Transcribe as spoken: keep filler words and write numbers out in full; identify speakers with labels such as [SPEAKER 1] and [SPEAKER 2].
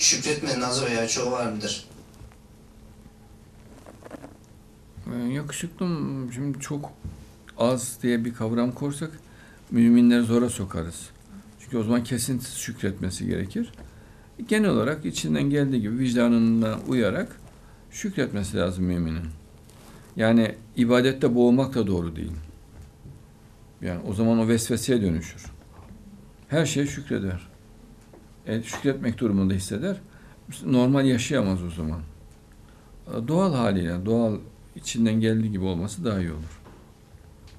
[SPEAKER 1] şükretmenin azı veya çoğu var mıdır?
[SPEAKER 2] Ee, Yakışıklım, şimdi çok az diye bir kavram korsak müminleri zora sokarız. Çünkü o zaman kesintisiz şükretmesi gerekir. Genel olarak içinden geldiği gibi vicdanına uyarak şükretmesi lazım müminin. Yani ibadette boğulmak da doğru değil. Yani o zaman o vesveseye dönüşür. Her şeye şükreder. E, şükretmek durumunda hisseder. Normal yaşayamaz o zaman. Doğal haliyle, doğal içinden geldiği gibi olması daha iyi olur.